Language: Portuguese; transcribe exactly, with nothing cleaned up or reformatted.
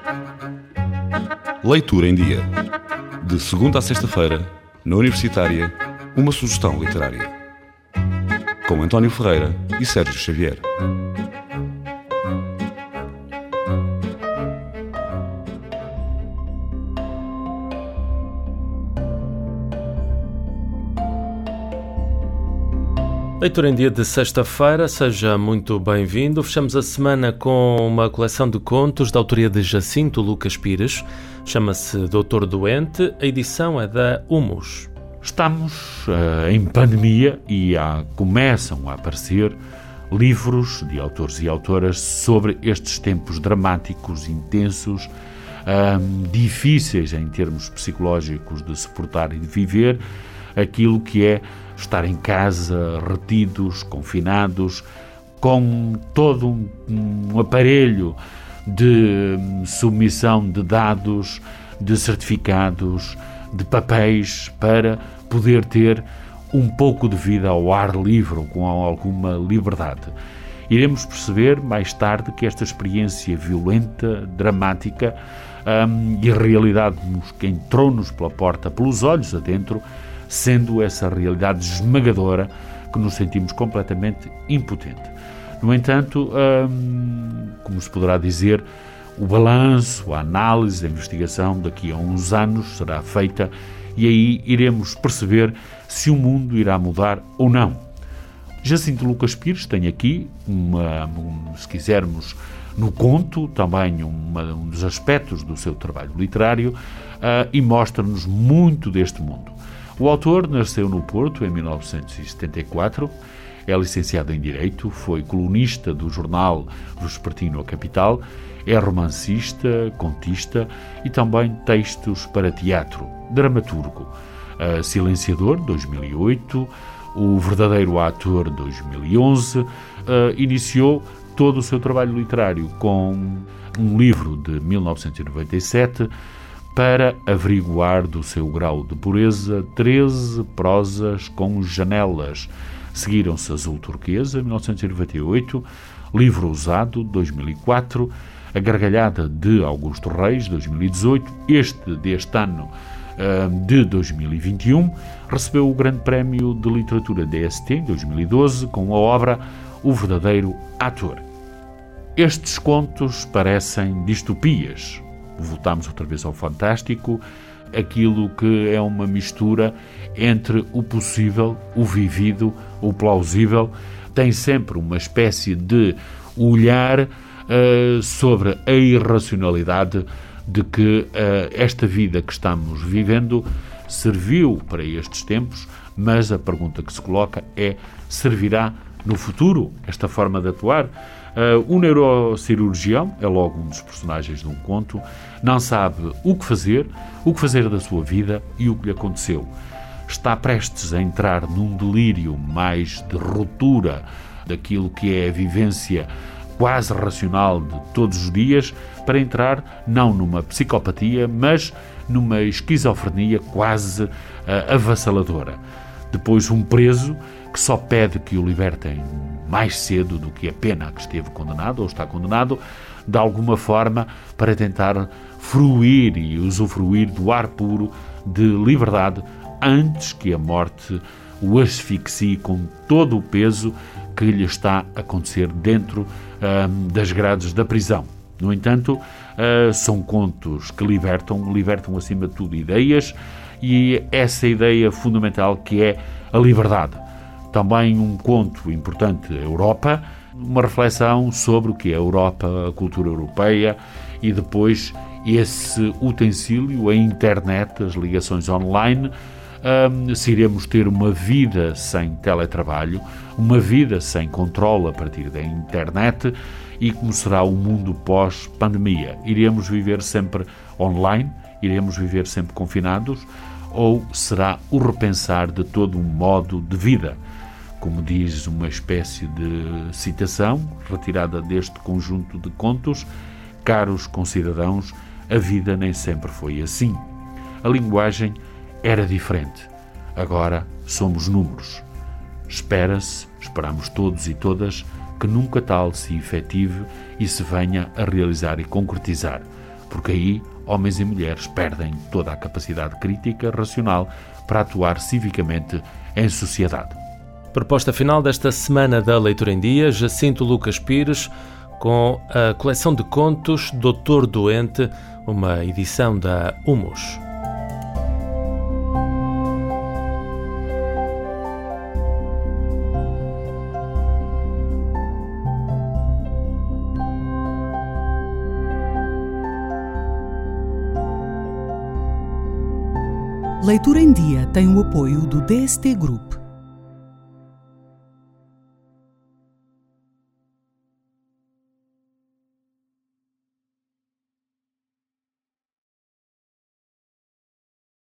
Leitura em Dia. De segunda a sexta-feira, na Universitária, uma sugestão literária. Com António Ferreira e Sérgio Xavier. Leitura em Dia de sexta-feira, seja muito bem-vindo. Fechamos a semana com uma coleção de contos da autoria de Jacinto Lucas Pires. Chama-se Doutor Doente. A edição é da Humus. Estamos uh, em pandemia e há, começam a aparecer livros de autores e autoras sobre estes tempos dramáticos, intensos, um, difíceis em termos psicológicos de suportar e de viver, aquilo que é estar em casa, retidos, confinados, com todo um, um aparelho de submissão de dados, de certificados, de papéis, para poder ter um pouco de vida ao ar livre, com alguma liberdade. Iremos perceber mais tarde que esta experiência violenta, dramática, um, e a realidade que entrou-nos pela porta, pelos olhos adentro, sendo essa realidade esmagadora que nos sentimos completamente impotente. No entanto, hum, como se poderá dizer, o balanço, a análise, a investigação daqui a uns anos será feita e aí iremos perceber se o mundo irá mudar ou não. Jacinto Lucas Pires tem aqui, uma, um, se quisermos, no conto, também uma, um dos aspectos do seu trabalho literário, uh, e mostra-nos muito deste mundo. O autor nasceu no Porto em mil novecentos e setenta e quatro, é licenciado em Direito, foi colunista do jornal Vespertino A Capital, é romancista, contista e também textos para teatro, dramaturgo. Uh, Silenciador, dois mil e oito, O Verdadeiro Ator, dois mil e onze, uh, iniciou todo o seu trabalho literário com um livro de mil novecentos e noventa e sete, para averiguar do seu grau de pureza, treze prosas com janelas. Seguiram-se Azul Turquesa, mil novecentos e noventa e oito, Livro Usado, dois mil e quatro, A Gargalhada de Augusto Reis, dois mil e dezoito, este deste ano, de dois mil e vinte e um, recebeu o Grande Prémio de Literatura D S T, em dois mil e doze, com a obra O Verdadeiro Ator. Estes contos parecem distopias. Voltamos outra vez ao fantástico, aquilo que é uma mistura entre o possível, o vivido, o plausível. Tem sempre uma espécie de olhar uh, sobre a irracionalidade de que uh, esta vida que estamos vivendo serviu para estes tempos, mas a pergunta que se coloca é: servirá no futuro esta forma de atuar? Uh, o neurocirurgião é logo um dos personagens de um conto, não sabe o que fazer, o que fazer da sua vida e o que lhe aconteceu. Está prestes a entrar num delírio mais de ruptura daquilo que é a vivência quase racional de todos os dias, para entrar não numa psicopatia, mas numa esquizofrenia quase uh, avassaladora. Depois um preso que só pede que o libertem mais cedo do que a pena a que esteve condenado ou está condenado, de alguma forma para tentar fruir e usufruir do ar puro de liberdade antes que a morte o asfixie com todo o peso que lhe está a acontecer dentro hum, das grades da prisão. No entanto, uh, são contos que libertam, libertam acima de tudo ideias, e essa ideia fundamental que é a liberdade. Também um conto importante, Europa, uma reflexão sobre o que é a Europa, a cultura europeia, e depois esse utensílio, a internet, as ligações online. Um, se iremos ter uma vida sem teletrabalho, uma vida sem controle a partir da internet, e como será o mundo pós-pandemia. Iremos viver sempre online? Iremos viver sempre confinados? Ou será o repensar de todo um modo de vida? Como diz uma espécie de citação retirada deste conjunto de contos: caros concidadãos, a vida nem sempre foi assim. A linguagem era diferente. Agora somos números. Espera-se, esperamos todos e todas, que nunca tal se efetive e se venha a realizar e concretizar. porque aí homens e mulheres perdem toda a capacidade crítica, racional, para atuar civicamente em sociedade. Proposta final desta semana da Leitura em Dia, Jacinto Lucas Pires, com a coleção de contos Doutor Doente, uma edição da Humus. Leitura em Dia tem o apoio do D S T Group.